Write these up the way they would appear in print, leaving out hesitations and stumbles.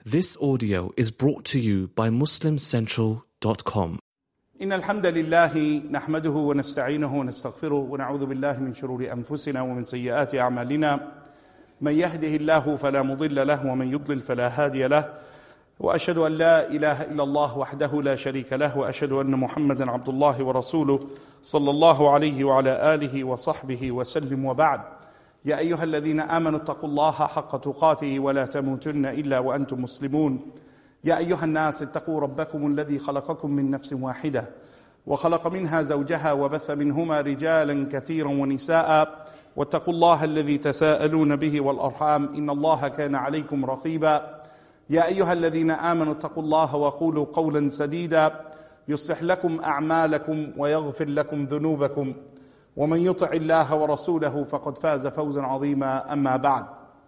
This audio is brought to you by MuslimCentral.com. إن الحمد لله نحمده ونستعينه ونستغفره ونعوذ بالله من شرور أنفسنا ومن سيئات أعمالنا من يهده الله فلا مضل له ومن يضلل فلا هادي له وأشهد أن لا إله إلا الله وحده لا شريك له وأشهد أن محمدا عبد الله ورسوله صلى الله عليه وعلى آله وصحبه وسلم وبعد يا أيها الذين آمنوا اتقوا الله حق تقاته ولا تموتن إلا وأنتم مسلمون يا أيها الناس اتقوا ربكم الذي خلقكم من نفس واحدة وخلق منها زوجها وبث منهما رجالا كثيرا ونساء واتقوا الله الذي تساءلون به والأرحام إن الله كان عليكم رقيبا يا أيها الذين آمنوا اتقوا الله وقولوا قولا سديدا يصلح لكم أعمالكم ويغفر لكم ذنوبكم ومن يطع الله ورسوله فقد فاز فوزا عظيما أما بعد.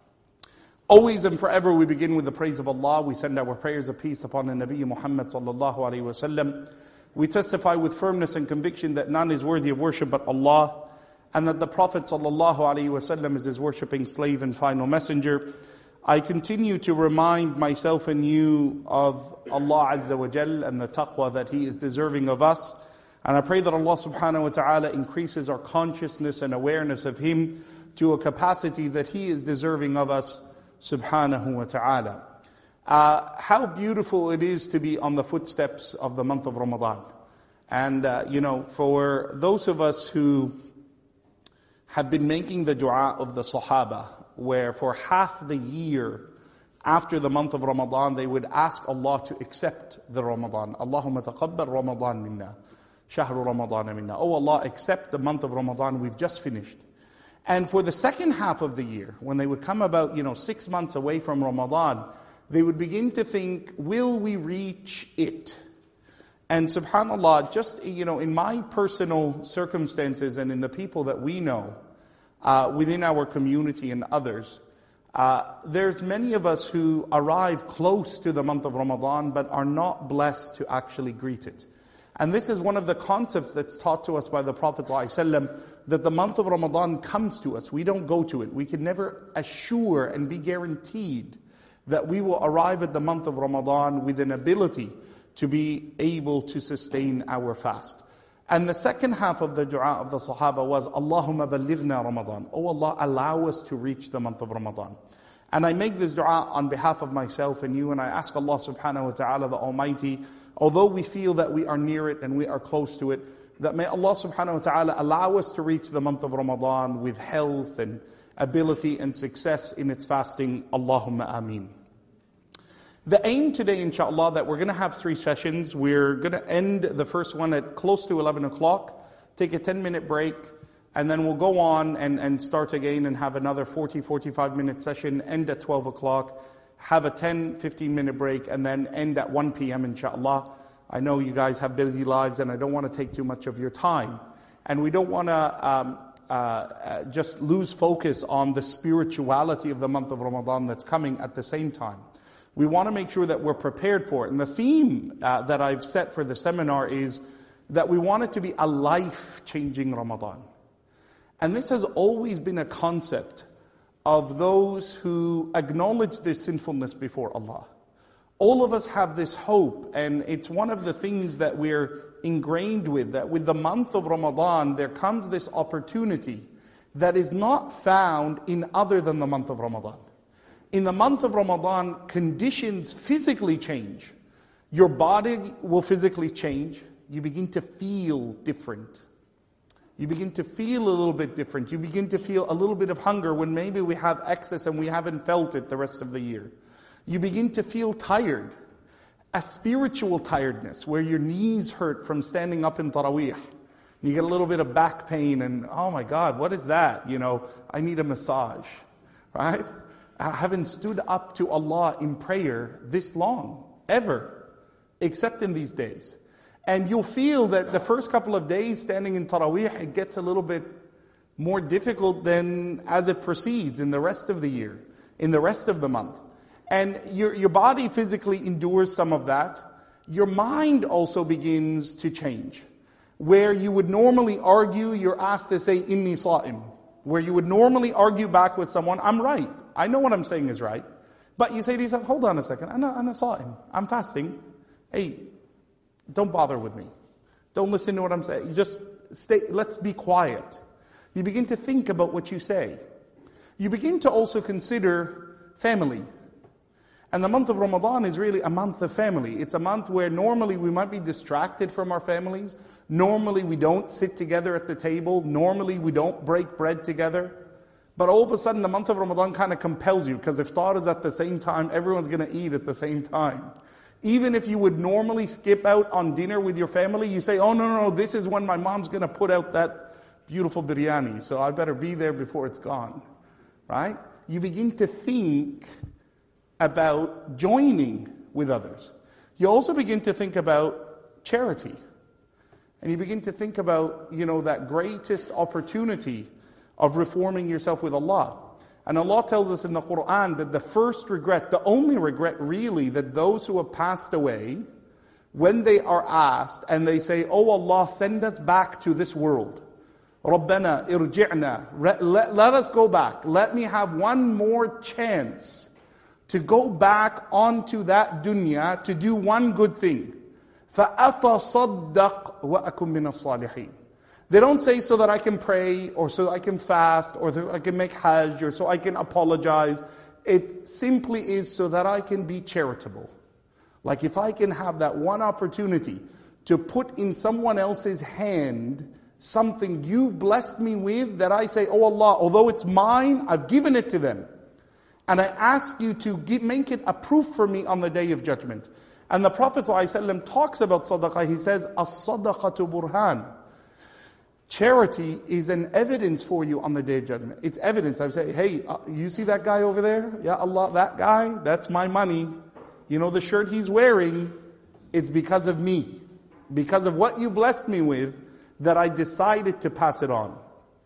Always and forever we begin with the praise of Allah. We send our prayers of peace upon the Nabi Muhammad sallallahu alayhi wa sallam. We testify with firmness and conviction that none is worthy of worship but Allah, and that the Prophet sallallahu alayhi wa sallam is his worshipping slave and final messenger. I continue to remind myself and you of Allah Azza wa Jal and the taqwa that He is deserving of us. And I pray that Allah subhanahu wa ta'ala increases our consciousness and awareness of Him to a capacity that He is deserving of us subhanahu wa ta'ala. How beautiful it is to be on the footsteps of the month of Ramadan. And for those of us who have been making the dua of the Sahaba, where for half the year after the month of Ramadan, they would ask Allah to accept the Ramadan. Allahumma taqabbal Ramadan minna. Shahru Ramadan minna. Oh Allah, accept the month of Ramadan we've just finished. And for the second half of the year, when they would come about 6 months away from Ramadan, they would begin to think, will we reach it? And subhanAllah, just in my personal circumstances and in the people that we know, within our community and others, there's many of us who arrive close to the month of Ramadan but are not blessed to actually greet it. And this is one of the concepts that's taught to us by the Prophet ﷺ, that the month of Ramadan comes to us. We don't go to it. We can never assure and be guaranteed that we will arrive at the month of Ramadan with an ability to be able to sustain our fast. And the second half of the dua of the Sahaba was, Allahumma ballighna Ramadan. Oh Allah, allow us to reach the month of Ramadan. And I make this dua on behalf of myself and you, and I ask Allah subhanahu wa ta'ala, the Almighty, although we feel that we are near it and we are close to it, that may Allah subhanahu wa ta'ala allow us to reach the month of Ramadan with health and ability and success in its fasting. Allahumma ameen. The aim today, inshallah, that we're going to have 3 sessions. We're going to end the first one at close to 11 o'clock, take a 10-minute break, and then we'll go on and start again and have another 45-minute session, end at 12 o'clock, have a 15-minute break, and then end at 1 p.m. inshallah. I know you guys have busy lives and I don't want to take too much of your time. And we don't want to just lose focus on the spirituality of the month of Ramadan that's coming at the same time. We want to make sure that we're prepared for it. And the theme that I've set for the seminar is that we want it to be a life-changing Ramadan. And this has always been a concept of those who acknowledge their sinfulness before Allah. All of us have this hope, and it's one of the things that we're ingrained with, that with the month of Ramadan, there comes this opportunity that is not found in other than the month of Ramadan. In the month of Ramadan, conditions physically change. Your body will physically change. You begin to feel different. You begin to feel a little bit different. You begin to feel a little bit of hunger when maybe we have excess and we haven't felt it the rest of the year. You begin to feel tired. A spiritual tiredness where your knees hurt from standing up in Taraweeh. You get a little bit of back pain and, oh my God, what is that? I need a massage, right? I haven't stood up to Allah in prayer this long, ever, except in these days. And you'll feel that the first couple of days standing in Taraweeh, it gets a little bit more difficult than as it proceeds in the rest of the year, in the rest of the month. And your body physically endures some of that. Your mind also begins to change. Where you would normally argue, you're asked to say, Inni sa'im. Where you would normally argue back with someone, I'm right. I know what I'm saying is right. But you say to yourself, hold on a second, I'm sa'im, I'm fasting. Hey, don't bother with me. Don't listen to what I'm saying. You just stay, let's be quiet. You begin to think about what you say. You begin to also consider family. And the month of Ramadan is really a month of family. It's a month where normally we might be distracted from our families. Normally we don't sit together at the table. Normally we don't break bread together. But all of a sudden the month of Ramadan kind of compels you, because iftar is at the same time, everyone's going to eat at the same time. Even if you would normally skip out on dinner with your family, you say, oh no, this is when my mom's going to put out that beautiful biryani, so I better be there before it's gone. Right? You begin to think about joining with others. You also begin to think about charity. And you begin to think about, that greatest opportunity of reforming yourself with Allah. And Allah tells us in the Quran that the first regret, the only regret really, that those who have passed away, when they are asked and they say, oh Allah, send us back to this world. Rabbana irji'na, let us go back. Let me have one more chance to go back onto that dunya to do one good thing. فَأَتَصَدَّقْ وَأَكُمْ مِنَ الصَّالِحِينَ. They don't say so that I can pray, or so I can fast, or so I can make hajj, or so I can apologize. It simply is so that I can be charitable. Like if I can have that one opportunity to put in someone else's hand something you've blessed me with, that I say, oh Allah, although it's mine, I've given it to them. And I ask you to make it a proof for me on the Day of Judgment. And the Prophet ﷺ talks about sadaqah. He says, as-sadaqatu burhan. Charity is an evidence for you on the Day of Judgment. It's evidence. I say, hey, you see that guy over there? Ya Allah, that guy, that's my money. The shirt he's wearing, it's because of me. Because of what you blessed me with, that I decided to pass it on.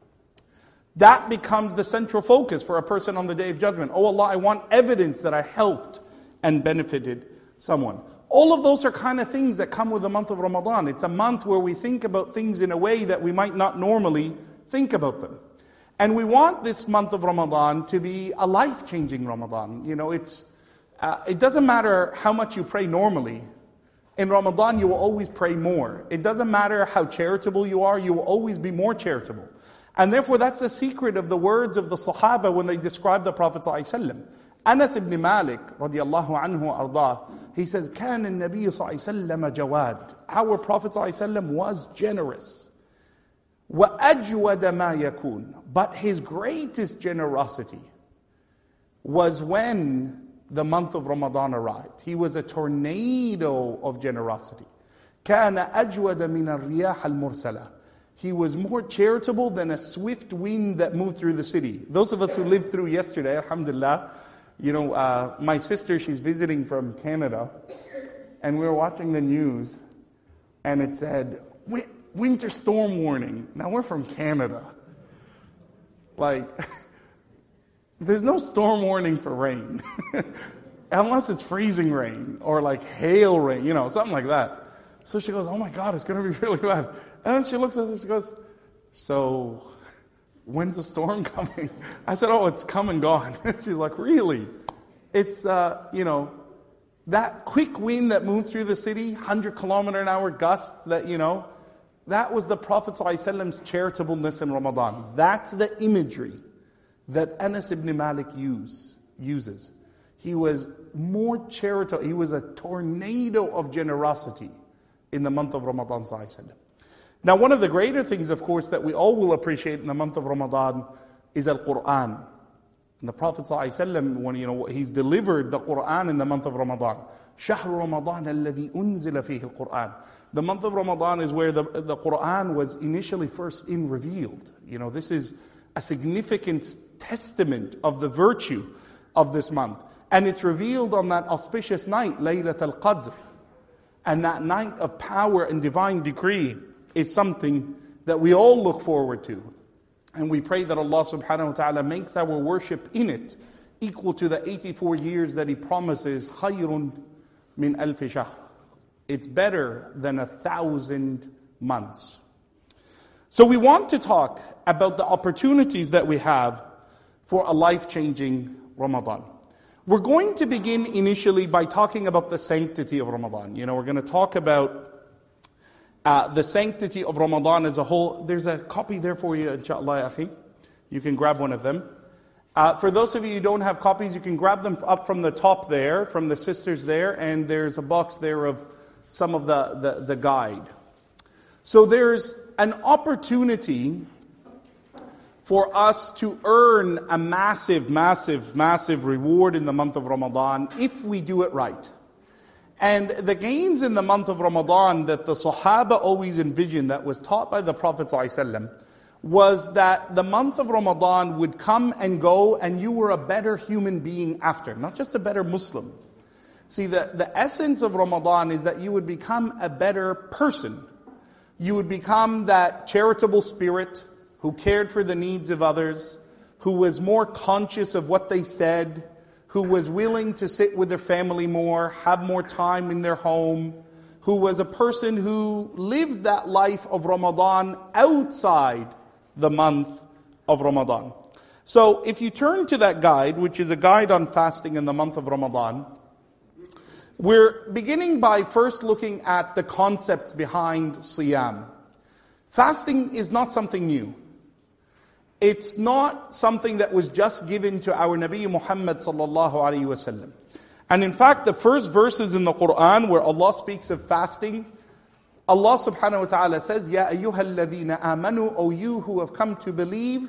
That becomes the central focus for a person on the Day of Judgment. Oh Allah, I want evidence that I helped and benefited someone. All of those are kind of things that come with the month of Ramadan. It's a month where we think about things in a way that we might not normally think about them. And we want this month of Ramadan to be a life-changing Ramadan. It doesn't matter how much you pray normally. In Ramadan, you will always pray more. It doesn't matter how charitable you are, you will always be more charitable. And therefore, that's the secret of the words of the Sahaba when they describe the Prophet ﷺ. Anas ibn Malik, radiallahu anhu ardah, he says, كان النبي صلى الله عليه وسلم جواد. Our Prophet ﷺ was generous. وأجود ما يكون. But his greatest generosity was when the month of Ramadan arrived. He was a tornado of generosity. كان أجود من الرياح المرسلة. He was more charitable than a swift wind that moved through the city. Those of us who lived through yesterday, alhamdulillah, my sister, she's visiting from Canada, and we were watching the news, and it said, winter storm warning. Now we're from Canada. There's no storm warning for rain. Unless it's freezing rain, or hail rain, something like that. So she goes, oh my God, it's going to be really bad. And then she looks at us and she goes, so when's the storm coming? I said, oh, it's come and gone. She's like, really? It's, that quick wind that moved through the city, 100-kilometer-an-hour gusts that was the Prophet ﷺ's charitableness in Ramadan. That's the imagery that Anas ibn Malik uses. He was more charitable. He was a tornado of generosity in the month of Ramadan ﷺ. Now, one of the greater things, of course, that we all will appreciate in the month of Ramadan is Al-Quran. And the Prophet ﷺ, when he's delivered the Quran in the month of Ramadan. شهر رمضان الذي أنزل فيه القرآن. The month of Ramadan is where the Quran was initially first revealed. This is a significant testament of the virtue of this month. And it's revealed on that auspicious night, Laylat al-Qadr. And that night of power and divine decree is something that we all look forward to. And we pray that Allah subhanahu wa ta'ala makes our worship in it equal to the 84 years that He promises, خَيْرٌ مِنْ أَلْفِ شَهْرٍ. It's better than 1,000 months. So we want to talk about the opportunities that we have for a life-changing Ramadan. We're going to begin initially by talking about the sanctity of Ramadan. We're going to talk about the sanctity of Ramadan as a whole. There's a copy there for you, inshaAllah, akhi. You can grab one of them. For those of you who don't have copies, you can grab them up from the top there, from the sisters there, and there's a box there of some of the guide. So there's an opportunity for us to earn a massive, massive, massive reward in the month of Ramadan if we do it right. And the gains in the month of Ramadan that the Sahaba always envisioned, that was taught by the Prophet ﷺ, was that the month of Ramadan would come and go and you were a better human being after, not just a better Muslim. See, the essence of Ramadan is that you would become a better person. You would become that charitable spirit who cared for the needs of others, who was more conscious of what they said, who was willing to sit with their family more, have more time in their home, who was a person who lived that life of Ramadan outside the month of Ramadan. So if you turn to that guide, which is a guide on fasting in the month of Ramadan, we're beginning by first looking at the concepts behind Siyam. Fasting is not something new. It's not something that was just given to our Nabi Muhammad sallallahu alaihi wasallam. And in fact, the first verses in the Quran where Allah speaks of fasting, Allah subhanahu wa ta'ala says, Ya ayyuhal ladhina amanu, O you who have come to believe.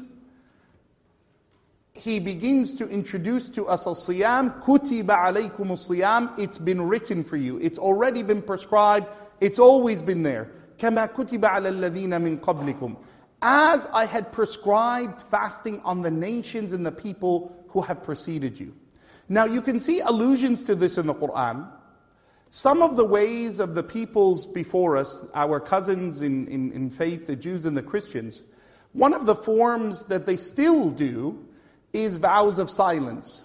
He begins to introduce to us al-siyam, kutiba alaykum al-siyam, it's been written for you. It's already been prescribed. It's always been there. Kama kutiba ala alladhina min qablikum. As I had prescribed fasting on the nations and the people who have preceded you. Now you can see allusions to this in the Quran. Some of the ways of the peoples before us, our cousins in faith, the Jews and the Christians, one of the forms that they still do is vows of silence.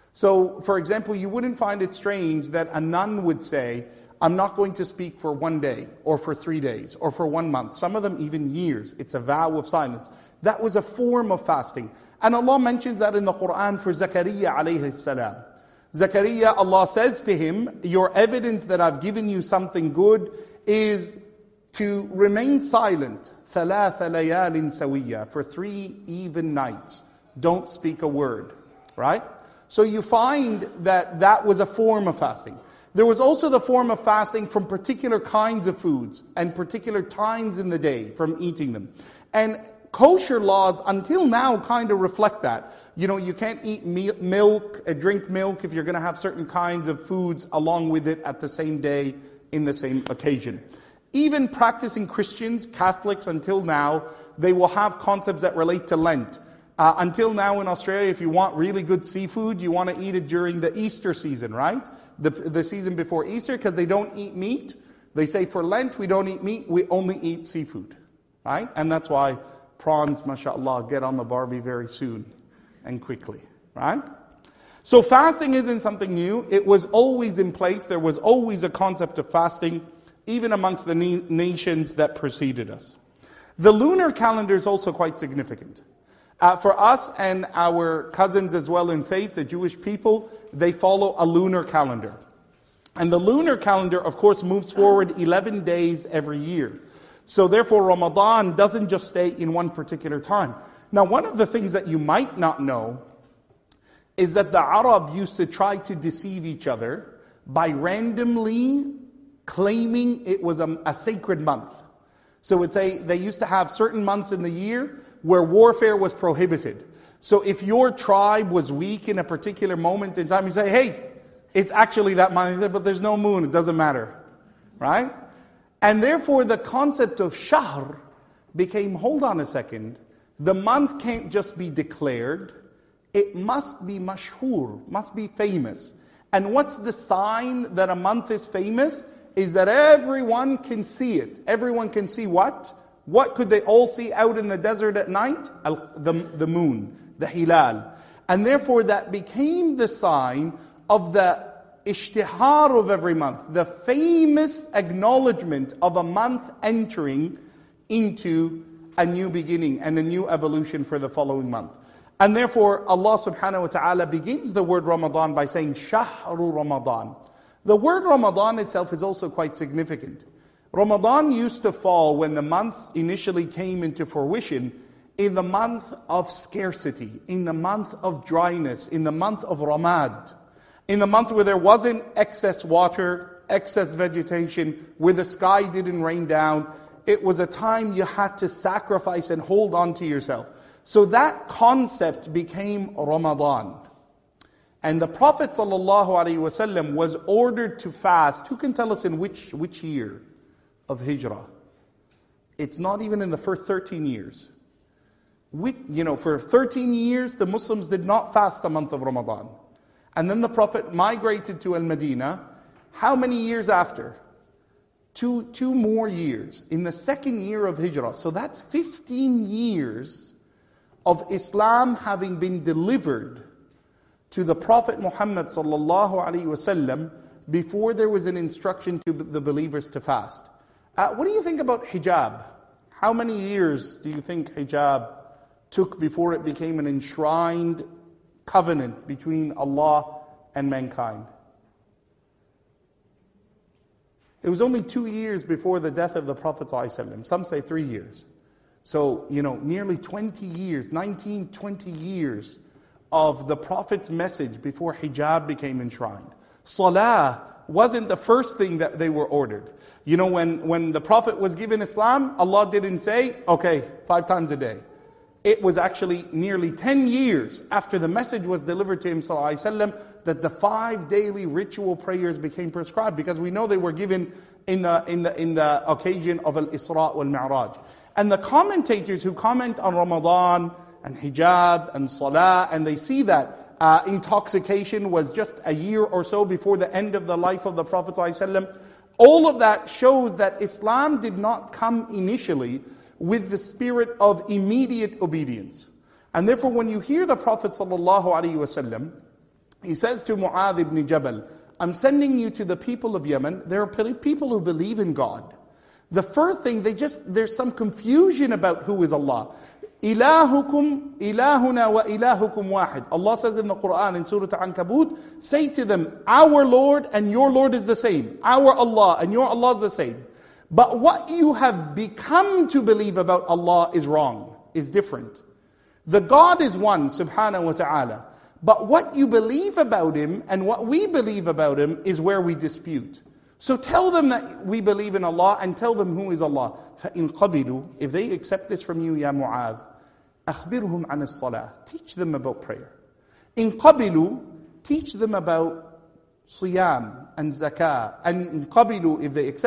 So, for example, you wouldn't find it strange that a nun would say, I'm not going to speak for 1 day, or for 3 days, or for 1 month. Some of them even years. It's a vow of silence. That was a form of fasting. And Allah mentions that in the Quran for Zakaria alayhi salam. Zakaria, Allah says to him, your evidence that I've given you something good is to remain silent. ثَلَاثَ لَيَالٍ سَوِيًّا, for 3 even nights. Don't speak a word. Right? So you find that that was a form of fasting. There was also the form of fasting from particular kinds of foods and particular times in the day from eating them. And kosher laws until now kind of reflect that. You can't eat milk, drink milk if you're going to have certain kinds of foods along with it at the same day in the same occasion. Even practicing Christians, Catholics until now, they will have concepts that relate to Lent. Until now in Australia, if you want really good seafood, you want to eat it during the Easter season, right? The season before Easter, because they don't eat meat. They say for Lent, we don't eat meat, we only eat seafood. Right? And that's why prawns, mashallah, get on the Barbie very soon and quickly. Right? So fasting isn't something new. It was always in place. There was always a concept of fasting, even amongst the nations that preceded us. The lunar calendar is also quite significant. For us and our cousins as well in faith, the Jewish people, they follow a lunar calendar. And the lunar calendar, of course, moves forward 11 days every year. So therefore, Ramadan doesn't just stay in one particular time. Now, one of the things that you might not know is that the Arab used to try to deceive each other by randomly claiming it was a sacred month. So they used to have certain months in the year where warfare was prohibited. So if your tribe was weak in a particular moment in time, you say, hey, it's actually that month, but there's no moon, it doesn't matter. Right? And therefore the concept of shahr became, hold on a second, the month can't just be declared, it must be mashhur, must be famous. And what's the sign that a month is famous? Is that everyone can see it. Everyone can see what? What could they all see out in the desert at night? The moon, the hilal. And therefore that became the sign of the ishtihar of every month, the famous acknowledgement of a month entering into a new beginning and a new evolution for the following month. And therefore, Allah subhanahu wa ta'ala begins the word Ramadan by saying, Shahru Ramadan. The word Ramadan itself is also quite significant. Ramadan used to fall when the months initially came into fruition in the month of scarcity, in the month of dryness, in the month of Ramad, in the month where there wasn't excess water, excess vegetation, where the sky didn't rain down. It was a time you had to sacrifice and hold on to yourself. So that concept became Ramadan. And the Prophet ﷺ was ordered to fast. Who can tell us in which year of Hijrah? It's not even in the first 13 years. For 13 years, the Muslims did not fast the month of Ramadan. And then the Prophet migrated to Al-Madinah. How many years after? Two more years. In the second year of Hijrah. So that's 15 years of Islam having been delivered to the Prophet Muhammad ﷺ before there was an instruction to the believers to fast. What do you think about hijab? How many years do you think hijab took before it became an enshrined covenant between Allah and mankind? It was only 2 years before the death of the Prophet ﷺ. Some say 3 years. So, nearly 20 years, 20 years of the Prophet's message before hijab became enshrined. Salah wasn't the first thing that they were ordered. When the Prophet was given Islam, Allah didn't say, okay, 5 times a day. It was actually nearly 10 years after the message was delivered to him ﷺ that the 5 daily ritual prayers became prescribed, because we know they were given in the occasion of Al-Isra wal-Mi'raj. And the commentators who comment on Ramadan and hijab and salah, and they see that intoxication was just a year or so before the end of the life of the Prophet ﷺ. All of that shows that Islam did not come initially with the spirit of immediate obedience. And therefore when you hear the Prophet ﷺ, he says to Mu'adh ibn Jabal, I'm sending you to the people of Yemen. There are people who believe in God. The first thing, there's some confusion about who is Allah. Ilahukum, ilahuna wa ilahukum wahid. Allah says in the Quran, in Surah Al-Ankabut, say to them, our Lord and your Lord is the same. Our Allah and your Allah is the same. But what you have become to believe about Allah is wrong, is different. The God is one, subhanahu wa ta'ala. But what you believe about Him and what we believe about Him is where we dispute. So tell them that we believe in Allah and tell them who is Allah. فَإِنْ قَبِلُوا, if they accept this from you, Ya Mu'adh, أَخْبِرْهُمْ عَنِ الصَّلَاةِ, teach them about prayer. إِنْ قَبِلُوا, teach them about Siyam and Zakah. And in qabilu, if they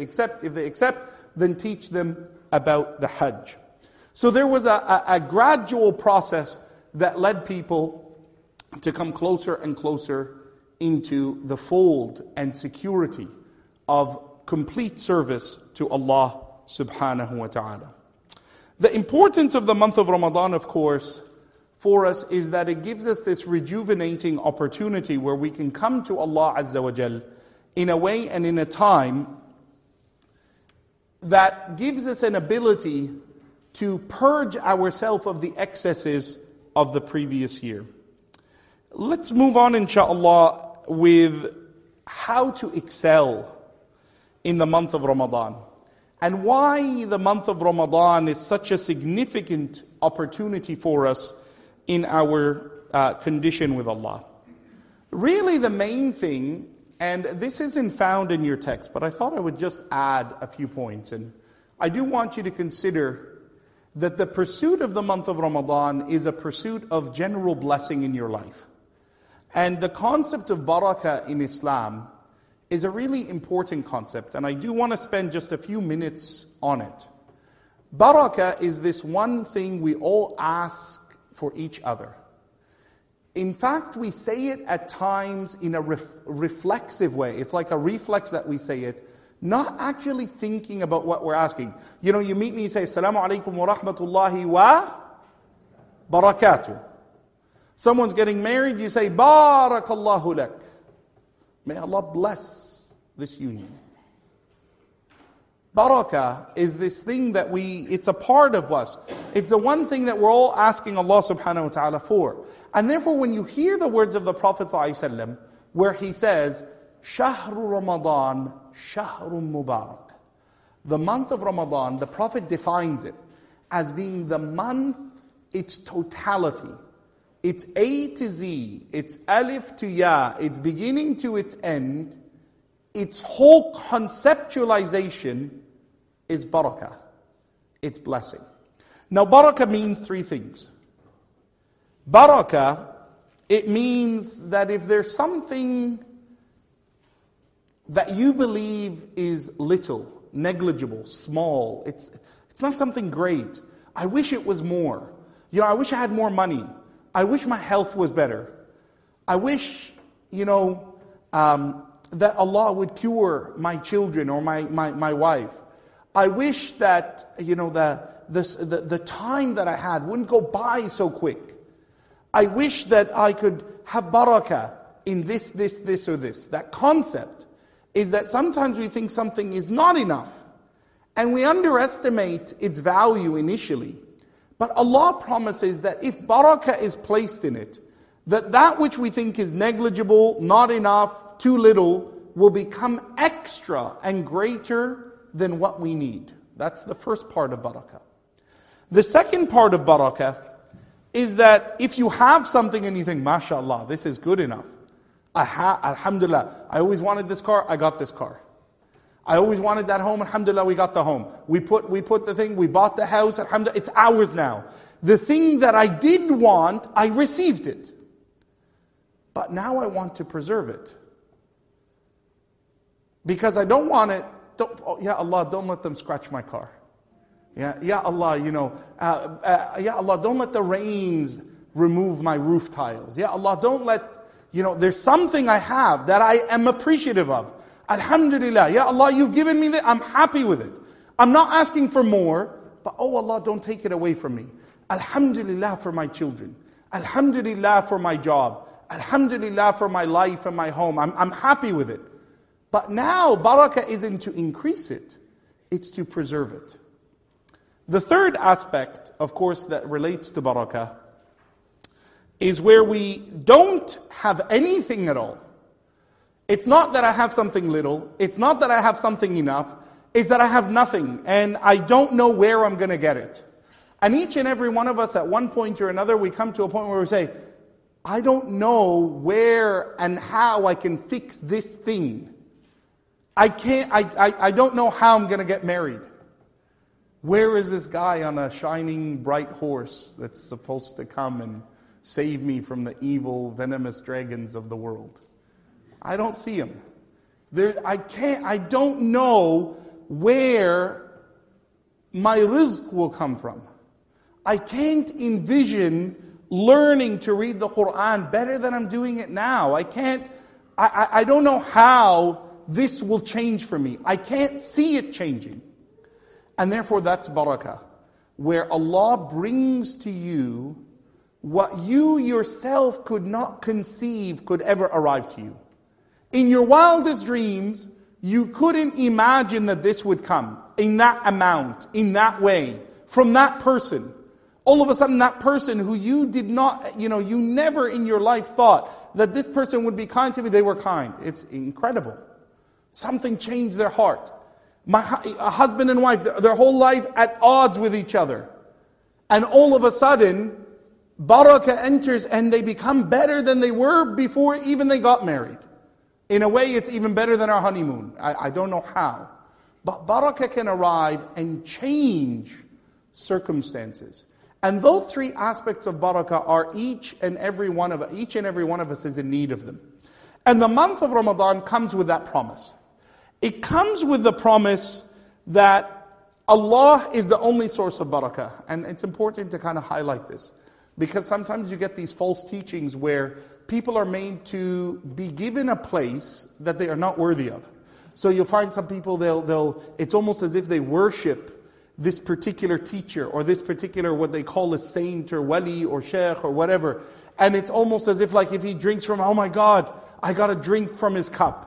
accept, then teach them about the Hajj. So there was a gradual process that led people to come closer and closer into the fold and security of complete service to Allah subhanahu wa ta'ala. The importance of the month of Ramadan, of course, for us is that it gives us this rejuvenating opportunity where we can come to Allah Azza wa Jal in a way and in a time that gives us an ability to purge ourselves of the excesses of the previous year. Let's move on, inshaAllah, with how to excel in the month of Ramadan. And why the month of Ramadan is such a significant opportunity for us in our condition with Allah. Really the main thing, and this isn't found in your text, but I thought I would just add a few points. And I do want you to consider that the pursuit of the month of Ramadan is a pursuit of general blessing in your life. And the concept of barakah in Islam is a really important concept, and I do want to spend just a few minutes on it. Barakah is this one thing we all ask for each other. In fact, we say it at times in a reflexive way. It's like a reflex that we say it, not actually thinking about what we're asking. You meet me, you say, Assalamu alaikum wa rahmatullahi wa barakatuh. Someone's getting married, you say, Barakallahu lak. May Allah bless this union. Barakah is this thing that it's a part of us. It's the one thing that we're all asking Allah subhanahu wa ta'ala for. And therefore when you hear the words of the Prophet ﷺ, where he says, Shahru Ramadan, Shahrun Mubarak. The month of Ramadan, the Prophet defines it as being the month, its totality. It's A to Z, it's Alif to Ya, its beginning to its end, its whole conceptualization is barakah. It's blessing. Now barakah means three things. Barakah, it means that if there's something that you believe is little, negligible, small, it's not something great. I wish it was more. I wish I had more money. I wish my health was better. I wish, that Allah would cure my children or my wife. I wish that, the time that I had wouldn't go by so quick. I wish that I could have barakah in this, or this. That concept is that sometimes we think something is not enough. And we underestimate its value initially. But Allah promises that if barakah is placed in it, that which we think is negligible, not enough, too little, will become extra and greater than what we need. That's the first part of barakah. The second part of barakah is that if you have something and you think, mashallah, this is good enough. Alhamdulillah, I always wanted this car, I got this car. I always wanted that home, alhamdulillah, we got the home. We put the thing, we bought the house, alhamdulillah, it's ours now. The thing that I did want, I received it. But now I want to preserve it. Because I don't want it, Ya Allah, don't let them scratch my car. Ya Allah, Ya Allah, don't let the rains remove my roof tiles. Ya Allah, don't let, there's something I have that I am appreciative of. Alhamdulillah, Ya Allah, you've given me that, I'm happy with it. I'm not asking for more, but oh Allah, don't take it away from me. Alhamdulillah for my children. Alhamdulillah for my job. Alhamdulillah for my life and my home. I'm happy with it. But now, barakah isn't to increase it, it's to preserve it. The third aspect, of course, that relates to barakah is where we don't have anything at all. It's not that I have something little, it's not that I have something enough, it's that I have nothing and I don't know where I'm going to get it. And each and every one of us at one point or another, we come to a point where we say, I don't know where and how I can fix this thing. I don't know how I'm going to get married. Where is this guy on a shining bright horse that's supposed to come and save me from the evil, venomous dragons of the world? I don't see him. I don't know where my rizq will come from. I can't envision learning to read the Quran better than I'm doing it now. I don't know how this will change for me. I can't see it changing. And therefore that's barakah, where Allah brings to you what you yourself could not conceive could ever arrive to you. In your wildest dreams, you couldn't imagine that this would come in that amount, in that way, from that person. All of a sudden that person who you did not, you never in your life thought that this person would be kind to me, they were kind. It's incredible. Something changed their heart. A husband and wife, their whole life at odds with each other. And all of a sudden, barakah enters and they become better than they were before even they got married. In a way, it's even better than our honeymoon. I don't know how. But barakah can arrive and change circumstances. And those three aspects of barakah are each and every one of us is in need of them. And the month of Ramadan comes with that promise. It comes with the promise that Allah is the only source of barakah. And it's important to kind of highlight this. Because sometimes you get these false teachings where people are made to be given a place that they are not worthy of. So you'll find some people, it's almost as if they worship this particular teacher or this particular what they call a saint or wali or sheikh or whatever. And it's almost as if like if he drinks from, oh my God, I got to drink from his cup.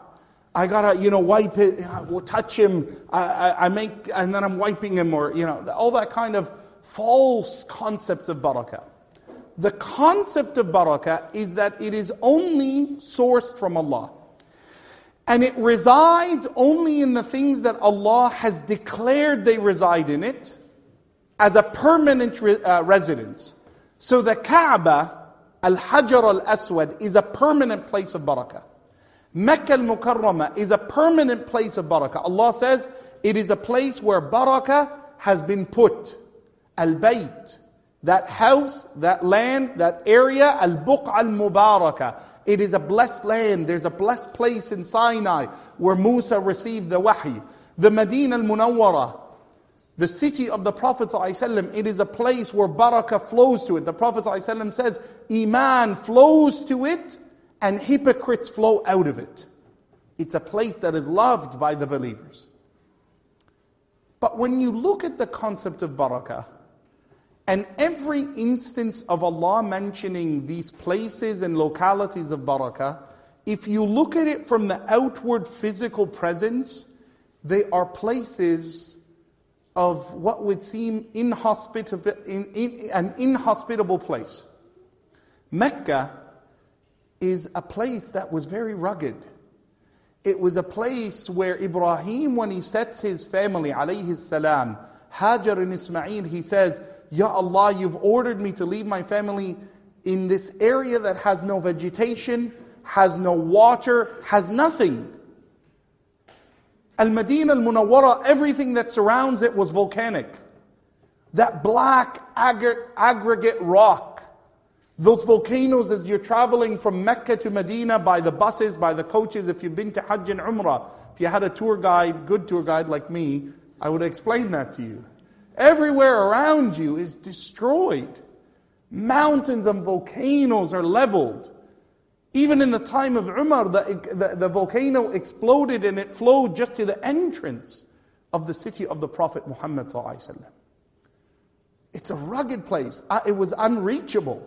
I gotta, wipe it, touch him, and then I'm wiping him, or, all that kind of false concept of barakah. The concept of barakah is that it is only sourced from Allah. And it resides only in the things that Allah has declared they reside in it as a permanent residence. So the Kaaba, Al-Hajar al-Aswad, is a permanent place of barakah. Mecca al-Mukarramah is a permanent place of barakah. Allah says it is a place where barakah has been put. Al-Bayt, that house, that land, that area, Al-Buq'a al-Mubarakah. It is a blessed land. There's a blessed place in Sinai where Musa received the wahi. The Medina al-Munawwara, the city of the Prophet ﷺ, it is a place where barakah flows to it. The Prophet ﷺ says, Iman flows to it and hypocrites flow out of it. It's a place that is loved by the believers. But when you look at the concept of barakah, and every instance of Allah mentioning these places and localities of barakah, if you look at it from the outward physical presence, they are places of what would seem an inhospitable place. Mecca is a place that was very rugged. It was a place where Ibrahim, when he sets his family, alayhi salam, Hajar and Ismail, he says, Ya Allah, you've ordered me to leave my family in this area that has no vegetation, has no water, has nothing. Al-Madinah al-Munawwara, everything that surrounds it was volcanic. That black aggregate rock. Those volcanoes, as you're traveling from Mecca to Medina by the buses, by the coaches, if you've been to Hajj and Umrah, if you had a tour guide, good tour guide like me, I would explain that to you. Everywhere around you is destroyed. Mountains and volcanoes are leveled. Even in the time of Umar, the volcano exploded and it flowed just to the entrance of the city of the Prophet Muhammad ﷺ. It's a rugged place. It was unreachable.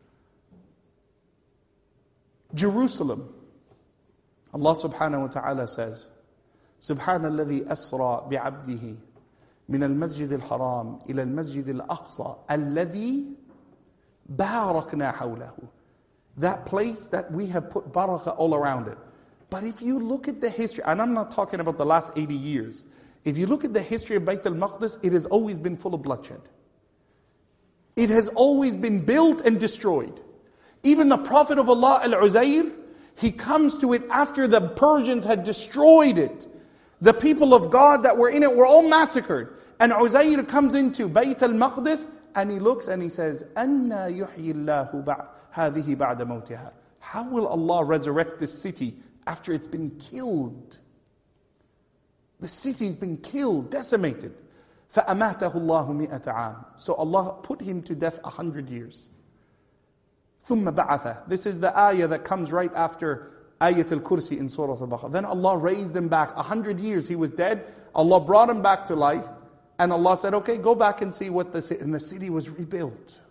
Jerusalem. Allah subhanahu wa ta'ala says, سبحان الذي أسرى بعبده من المسجد الحرام إلى المسجد الأقصى الذي باركنا حوله. That place that we have put barakah all around it. But if you look at the history, and I'm not talking about the last 80 years, if you look at the history of Bayt al-Maqdis, it has always been full of bloodshed. It has always been built and destroyed. Even the Prophet of Allah, Al-Uzayr, he comes to it after the Persians had destroyed it. The people of God that were in it were all massacred. And Uzayr comes into Bayt al-Maqdis and he looks and he says, أَنَّا يُحْيِي اللَّهُ هَذِهِ بَعْدَ مَوْتِهَا. How will Allah resurrect this city after it's been killed? The city's been killed, decimated. فَأَمَاتَهُ اللَّهُ مِئَةَ عَامٍ. So Allah put him to death 100 years. ثُمَّ بَعَثَهُ. This is the ayah that comes right after Ayat al-Kursi in Surah Al-Baqarah. Then Allah raised him back. 100 years he was dead. Allah brought him back to life. And Allah said, okay, go back and see what the city... And the city was rebuilt.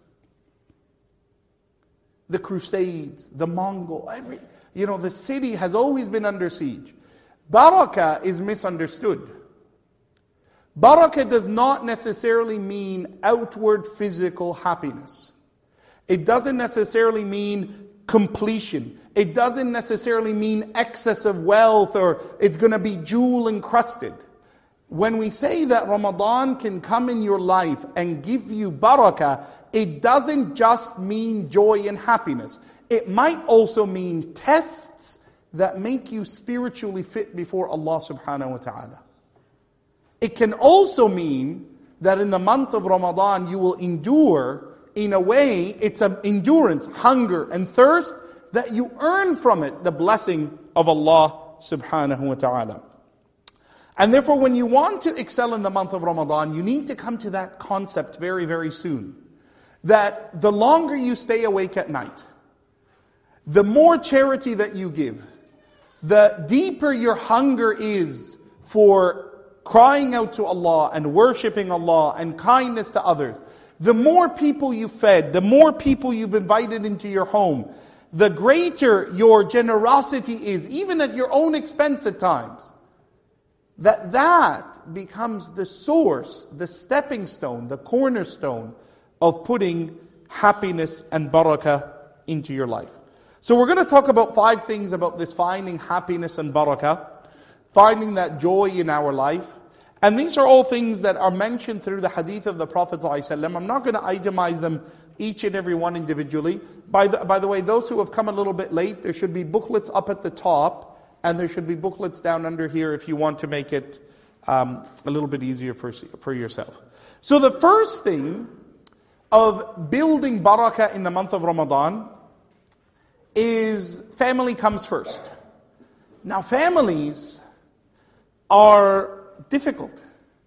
The Crusades, the Mongol, the city has always been under siege. Barakah is misunderstood. Barakah does not necessarily mean outward physical happiness. It doesn't necessarily mean completion. It doesn't necessarily mean excess of wealth or it's going to be jewel encrusted. When we say that Ramadan can come in your life and give you barakah, it doesn't just mean joy and happiness. It might also mean tests that make you spiritually fit before Allah subhanahu wa ta'ala. It can also mean that in the month of Ramadan you will endure. In a way, it's an endurance, hunger and thirst that you earn from it, the blessing of Allah subhanahu wa ta'ala. And therefore, when you want to excel in the month of Ramadan, you need to come to that concept very, very soon. That the longer you stay awake at night, the more charity that you give, the deeper your hunger is for crying out to Allah and worshipping Allah and kindness to others, the more people you fed, the more people you've invited into your home, the greater your generosity is, even at your own expense at times, that becomes the source, the stepping stone, the cornerstone of putting happiness and barakah into your life. So we're going to talk about 5 things about this finding happiness and barakah, finding that joy in our life. And these are all things that are mentioned through the hadith of the Prophet ﷺ. I'm not going to itemize them each and every one individually. By the way, those who have come a little bit late, there should be booklets up at the top, and there should be booklets down under here if you want to make it a little bit easier for yourself. So the first thing of building barakah in the month of Ramadan is family comes first. Now families are difficult.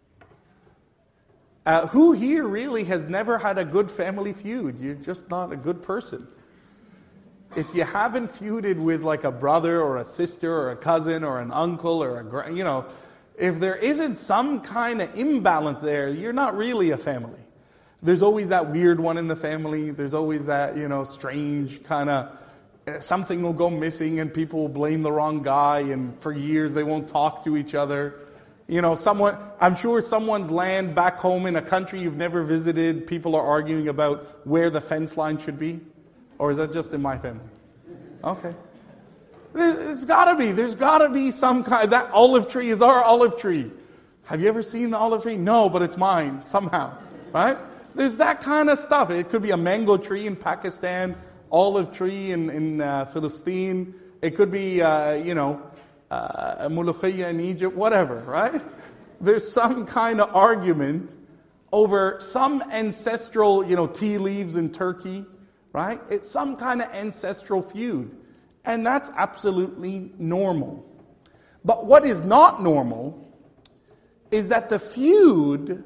Who here really has never had a good family feud? You're just not a good person. If you haven't feuded with like a brother or a sister or a cousin or an uncle or if there isn't some kind of imbalance there, you're not really a family. There's always that weird one in the family. There's always that, strange kind of, something will go missing and people will blame the wrong guy and for years they won't talk to each other. I'm sure someone's land back home in a country you've never visited, people are arguing about where the fence line should be. Or is that just in my family? Okay. There's got to be some kind, that olive tree is our olive tree. Have you ever seen the olive tree? No, but it's mine, somehow. Right? There's that kind of stuff. It could be a mango tree in Pakistan, olive tree in Philistine. It could be, a mulukhiyya in Egypt, whatever, right? There's some kind of argument over some ancestral, tea leaves in Turkey. Right? It's some kind of ancestral feud. And that's absolutely normal. But what is not normal is that the feud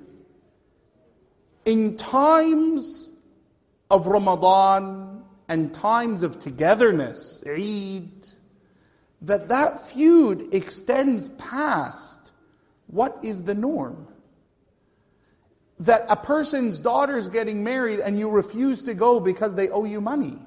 in times of Ramadan and times of togetherness, Eid, that feud extends past what is the norm. That a person's daughter's getting married and you refuse to go because they owe you money.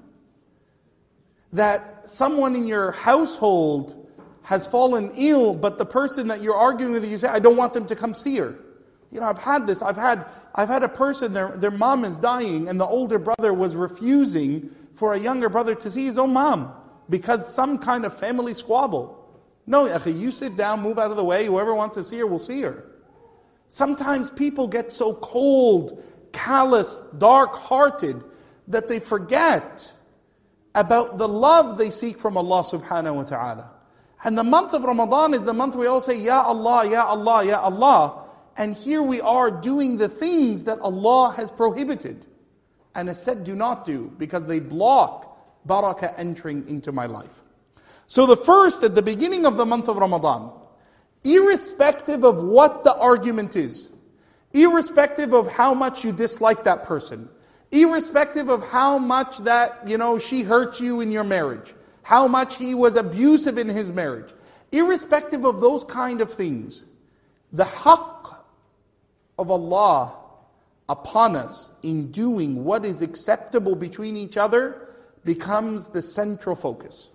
That someone in your household has fallen ill, but the person that you're arguing with, you say, I don't want them to come see her. I've had this. I've had a person, their mom is dying, and the older brother was refusing for a younger brother to see his own mom because some kind of family squabble. No, you sit down, move out of the way. Whoever wants to see her will see her. Sometimes people get so cold, callous, dark-hearted that they forget about the love they seek from Allah subhanahu wa ta'ala. And the month of Ramadan is the month we all say, Ya Allah, Ya Allah, Ya Allah. And here we are doing the things that Allah has prohibited and has said do not do because they block barakah entering into my life. So the first, at the beginning of the month of Ramadan, irrespective of what the argument is, irrespective of how much you dislike that person, irrespective of how much that, she hurt you in your marriage, how much he was abusive in his marriage, irrespective of those kind of things, the haqq of Allah upon us in doing what is acceptable between each other becomes the central focus.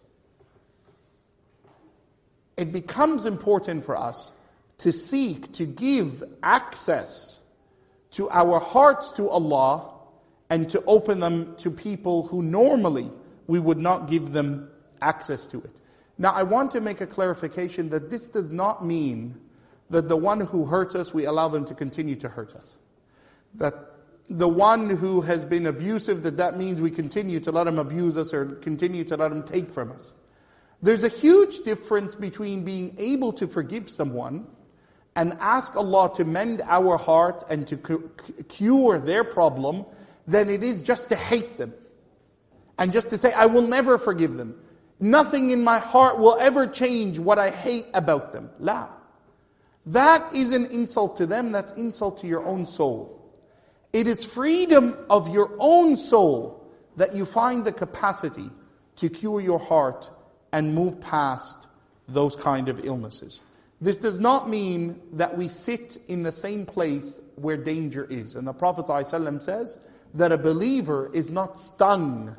It becomes important for us to seek to give access to our hearts to Allah and to open them to people who normally we would not give them access to it. Now I want to make a clarification that this does not mean that the one who hurts us, we allow them to continue to hurt us. That the one who has been abusive, that means we continue to let him abuse us or continue to let him take from us. There's a huge difference between being able to forgive someone and ask Allah to mend our heart and to cure their problem than it is just to hate them. And just to say, I will never forgive them. Nothing in my heart will ever change what I hate about them. La. That is an insult to them, that's insult to your own soul. It is freedom of your own soul that you find the capacity to cure your heart and move past those kind of illnesses. This does not mean that we sit in the same place where danger is. And the Prophet ﷺ says that a believer is not stung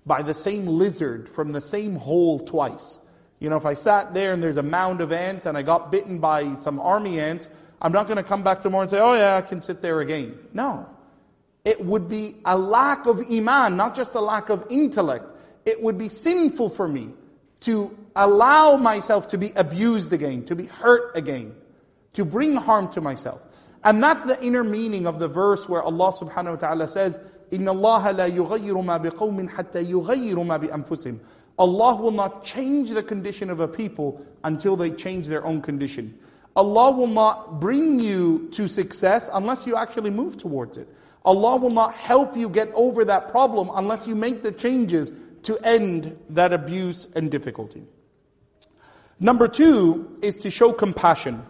by the same lizard from the same hole twice. You know, if I sat there and there's a mound of ants and I got bitten by some army ants, I'm not going to come back tomorrow and say, oh yeah, I can sit there again. No. It would be a lack of iman, not just a lack of intellect. It would be sinful for me to allow myself to be abused again, to be hurt again, to bring harm to myself. And that's the inner meaning of the verse where Allah subhanahu wa ta'ala says, إِنَّ اللَّهَ لَا يُغَيِّرُ مَا بِقَوْمٍ حَتَّى يُغَيِّرُ مَا بِأَنفُسِهِمْ. Allah will not change the condition of a people until they change their own condition. Allah will not bring you to success unless you actually move towards it. Allah will not help you get over that problem unless you make the changes to end that abuse and difficulty. Number 2 is to show compassion.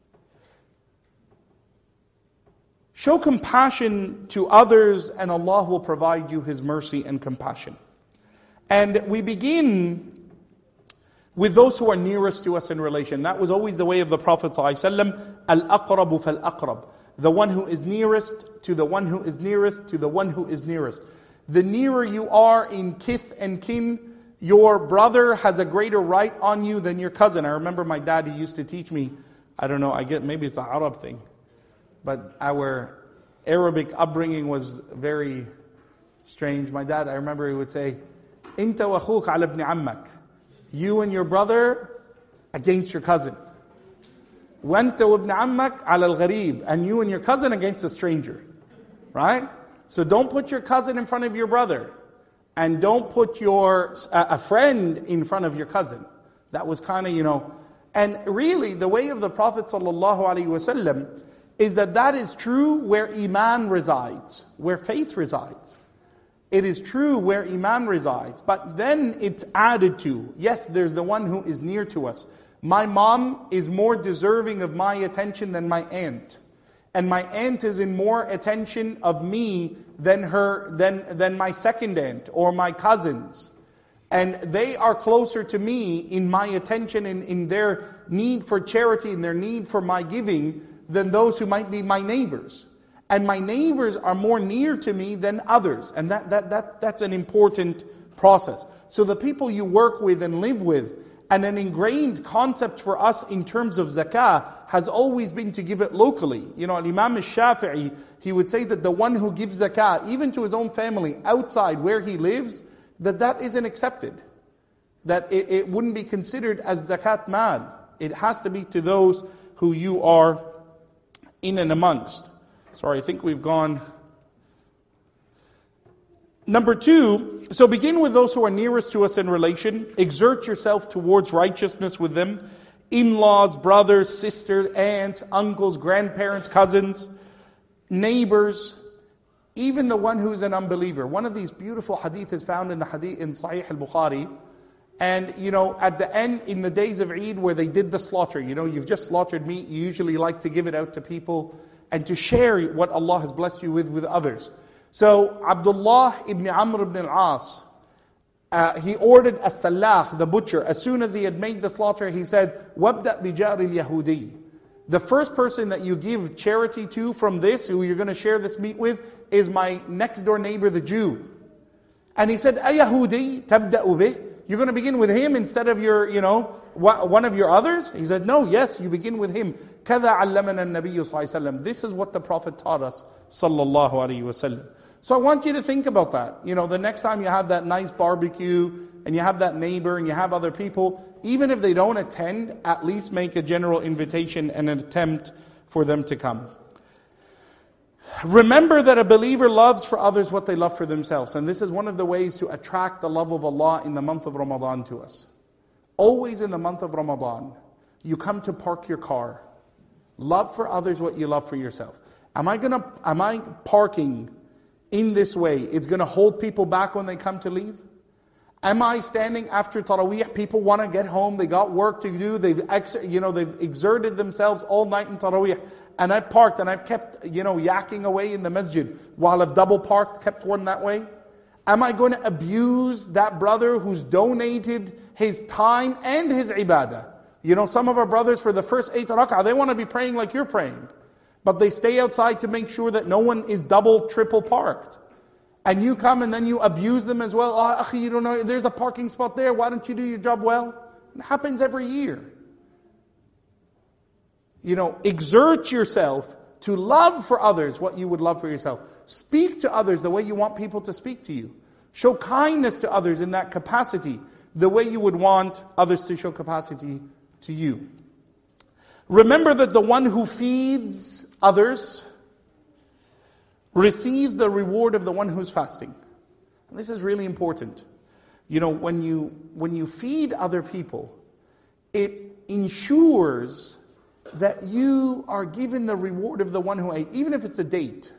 Show compassion to others and Allah will provide you His mercy and compassion. And we begin with those who are nearest to us in relation. That was always the way of the Prophet ﷺ. Al-aqrabu fal-aqrab. The one who is nearest to the one who is nearest to the one who is nearest. The nearer you are in kith and kin, your brother has a greater right on you than your cousin. I remember my dad, he used to teach me, I don't know, maybe it's an Arab thing, but our Arabic upbringing was very strange. My dad, I remember he would say, Inta wa akhuk ala ibn ammak. You and your brother against your cousin. Wanta wa ibn ammak ala al-gharib. And you and your cousin against a stranger. Right? So don't put your cousin in front of your brother. And don't put a friend in front of your cousin. That was kind of, And really, the way of the Prophet ﷺ is that is true where Iman resides, where faith resides. It is true where Iman resides, but then it's added to. Yes, there's the one who is near to us. My mom is more deserving of my attention than my aunt. And my aunt is in more attention of me than my second aunt or my cousins. And they are closer to me in my attention and in their need for charity and their need for my giving than those who might be my neighbors. And my neighbors are more near to me than others. And that's an important process. So the people you work with and live with, and an ingrained concept for us in terms of zakah has always been to give it locally. Imam al-Shafi'i, he would say that the one who gives zakah, even to his own family, outside where he lives, that isn't accepted. That it wouldn't be considered as zakat mal. It has to be to those who you are in and amongst. Sorry, I think we've gone. Number 2, so begin with those who are nearest to us in relation. Exert yourself towards righteousness with them. In-laws, brothers, sisters, aunts, uncles, grandparents, cousins, neighbors, even the one who is an unbeliever. One of these beautiful hadith is found in the hadith in Sahih al-Bukhari. And, at the end, in the days of Eid where they did the slaughter, you've just slaughtered meat, you usually like to give it out to people and to share what Allah has blessed you with others. So Abdullah ibn Amr ibn al-As, he ordered as-Sallah, the butcher, as soon as he had made the slaughter, he said, وَابْدَأْ بِجَارِ الْيَهُودِي. The first person that you give charity to from this, who you're going to share this meat with, is my next door neighbor, the Jew. And he said, أَيَهُودِي تَبْدَأُ بِهِ. You're going to begin with him instead of your, one of your others? He said, no, yes, you begin with him. كَذَا عَلَّمَنَا النَّبِيُّ صَلَّى اللَّهُ عَلَيْهِ وسلم. This is what the Prophet taught us, sallallahu alayhi wasallam. So I want you to think about that. The next time you have that nice barbecue, and you have that neighbor, and you have other people, even if they don't attend, at least make a general invitation and an attempt for them to come. Remember that a believer loves for others what they love for themselves. And this is one of the ways to attract the love of Allah in the month of Ramadan to us. Always in the month of Ramadan, you come to park your car. Love for others what you love for yourself. Am I parking in this way? It's going to hold people back when they come to leave? Am I standing after Taraweeh? People want to get home. They got work to do. They've exerted themselves all night in Taraweeh. And I've parked and I've kept, yakking away in the masjid while I've double parked, kept one that way. Am I going to abuse that brother who's donated his time and his ibadah? Some of our brothers for the first 8 rak'ah, they want to be praying like you're praying. But they stay outside to make sure that no one is double, triple parked. And you come and then you abuse them as well. Oh, akhi, you don't know, there's a parking spot there. Why don't you do your job well? It happens every year. Exert yourself to love for others what you would love for yourself. Speak to others the way you want people to speak to you. Show kindness to others in that capacity, the way you would want others to show capacity to you. Remember that the one who feeds others receives the reward of the one who's fasting. And this is really important. When you feed other people, it ensures that you are given the reward of the one who ate, even if it's a date.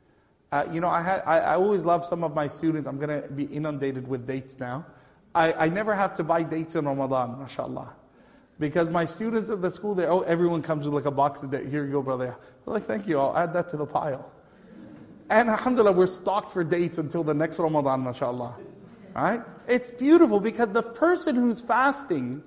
I always love some of my students. I'm going to be inundated with dates now. I never have to buy dates in Ramadan, mashallah. Because my students at the school, everyone comes with like a box of dates. Here you go, brother. I'm like, thank you, I'll add that to the pile. And alhamdulillah, we're stocked for dates until the next Ramadan, mashallah. Right? It's beautiful because the person who's fasting,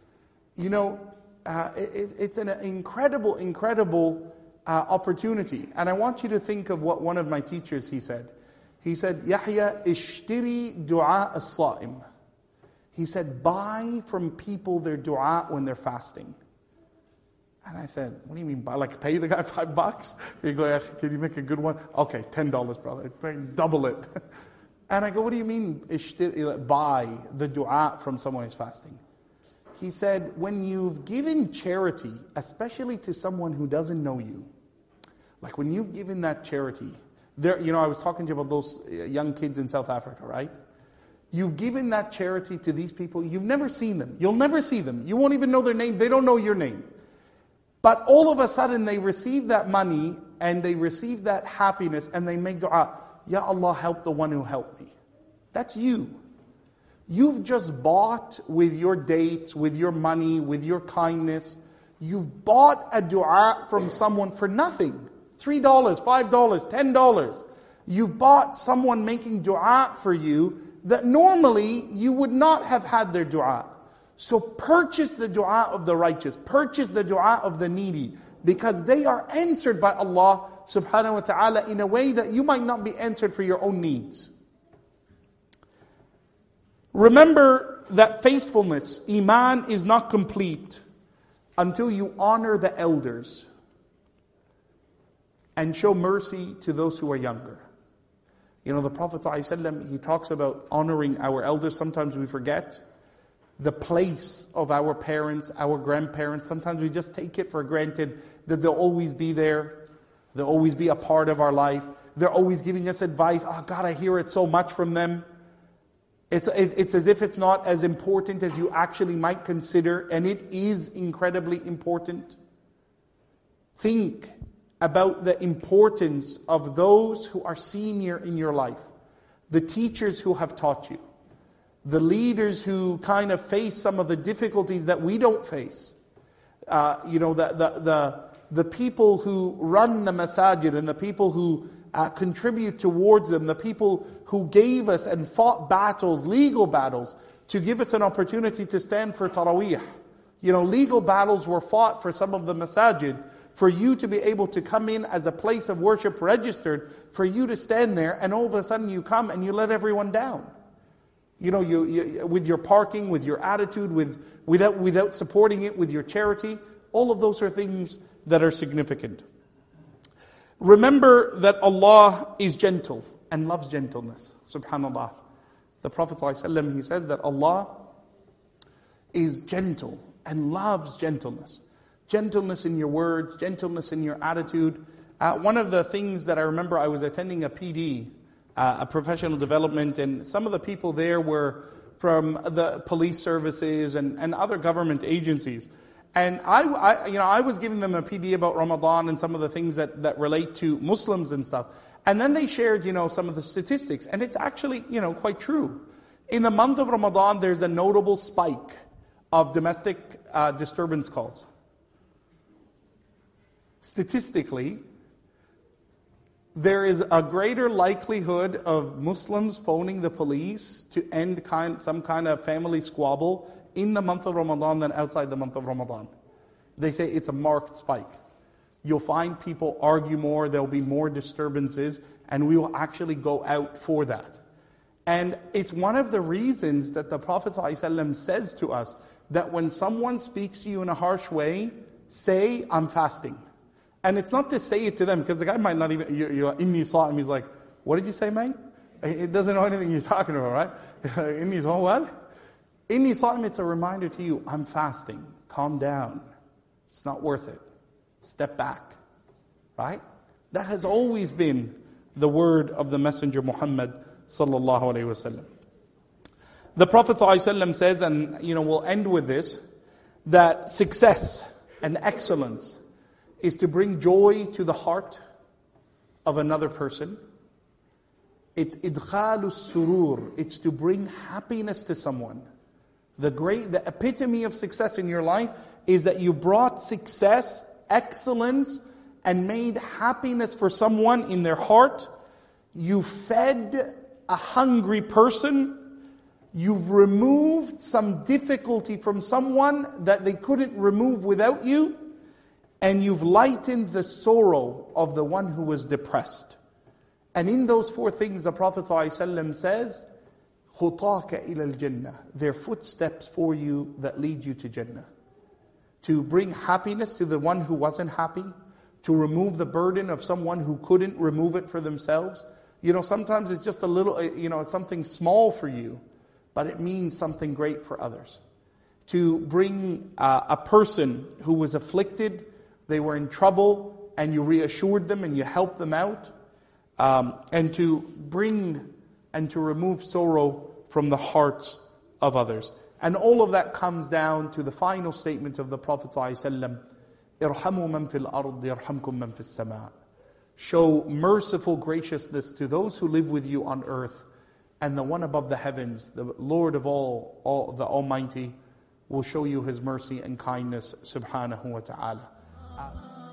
it's an incredible opportunity. And I want you to think of what one of my teachers, he said. He said, Yahya, ishtiri du'a as-sa'im. He said, buy from people their dua when they're fasting. And I said, what do you mean buy? Like pay the guy $5? You go, can you make a good one? Okay, $10, brother. Double it. And I go, what do you mean buy the dua from someone who's fasting? He said, when you've given charity, especially to someone who doesn't know you, like when you've given that charity, I was talking to you about those young kids in South Africa, right? You've given that charity to these people. You've never seen them. You'll never see them. You won't even know their name. They don't know your name. But all of a sudden they receive that money and they receive that happiness and they make dua. Ya Allah, help the one who helped me. That's you. You've just bought with your dates, with your money, with your kindness. You've bought a dua from someone for nothing. $3, $5, $10. You've bought someone making dua for you that normally you would not have had their dua. So purchase the dua of the righteous. Purchase the dua of the needy. Because they are answered by Allah subhanahu wa ta'ala in a way that you might not be answered for your own needs. Remember that faithfulness, iman, is not complete until you honor the elders and show mercy to those who are younger. The Prophet ﷺ, he talks about honoring our elders. Sometimes we forget the place of our parents, our grandparents. Sometimes we just take it for granted that they'll always be there. They'll always be a part of our life. They're always giving us advice. Oh God, I hear it so much from them. It's as if it's not as important as you actually might consider, and it is incredibly important. Think about the importance of those who are senior in your life. The teachers who have taught you. The leaders who kind of face some of the difficulties that we don't face. The people who run the masajid and the people who contribute towards them, the people who gave us and fought battles, legal battles, to give us an opportunity to stand for Taraweeh. Legal battles were fought for some of the masajid, for you to be able to come in as a place of worship registered, for you to stand there, and all of a sudden you come and you let everyone down. You with your parking, with your attitude, without supporting it with your charity. All of those are things that are significant. Remember that Allah is gentle and loves gentleness. Subhanallah. The Prophet ﷺ, he says that Allah is gentle and loves gentleness. Gentleness in your words, gentleness in your attitude. One of the things that I remember, I was attending a PD, a professional development, and some of the people there were from the police services and other government agencies. And I was giving them a PD about Ramadan and some of the things that relate to Muslims and stuff. And then they shared, some of the statistics. And it's actually, quite true. In the month of Ramadan, there's a notable spike of domestic disturbance calls. Statistically, there is a greater likelihood of Muslims phoning the police to end some kind of family squabble in the month of Ramadan than outside the month of Ramadan. They say it's a marked spike. you'll find people argue more, there'll be more disturbances, and we will actually go out for that. And it's one of the reasons that the Prophet ﷺ says to us that when someone speaks to you in a harsh way, say, I'm fasting. And it's not to say it to them, because the guy might not even, you're inni sa'im, he's like, what did you say, mate? It doesn't know anything you're talking about, right? Inni sa'im, what? Inni sa'im, it's a reminder to you, I'm fasting. Calm down. It's not worth it. Step back. Right? That has always been the word of the Messenger Muhammad sallallahu alayhi wasallam. The Prophet ﷺ says, and we'll end with this, that success and excellence is to bring joy to the heart of another person. It's idkhalus surur. It's to bring happiness to someone. The epitome of success in your life is that you brought success, excellence, and made happiness for someone in their heart. You fed a hungry person. You've removed some difficulty from someone that they couldn't remove without you. And you've lightened the sorrow of the one who was depressed. And in those four things, the Prophet ﷺ says, خُطَاكَ إِلَى الْجَنَّةِ, they're footsteps for you that lead you to Jannah. To bring happiness to the one who wasn't happy, to remove the burden of someone who couldn't remove it for themselves. Sometimes it's just a little, it's something small for you, but it means something great for others. To bring a person who was afflicted, they were in trouble, and you reassured them and you helped them out. And to bring and to remove sorrow from the hearts of others. And all of that comes down to the final statement of the Prophet ﷺ, إِرْحَمُوا مَنْ فِي الْأَرْضِ يَرْحَمْكُمْ مَنْ فِي السَّمَاءِ. Show merciful graciousness to those who live with you on earth, and the one above the heavens, the Lord of all the Almighty, will show you His mercy and kindness, subhanahu wa ta'ala.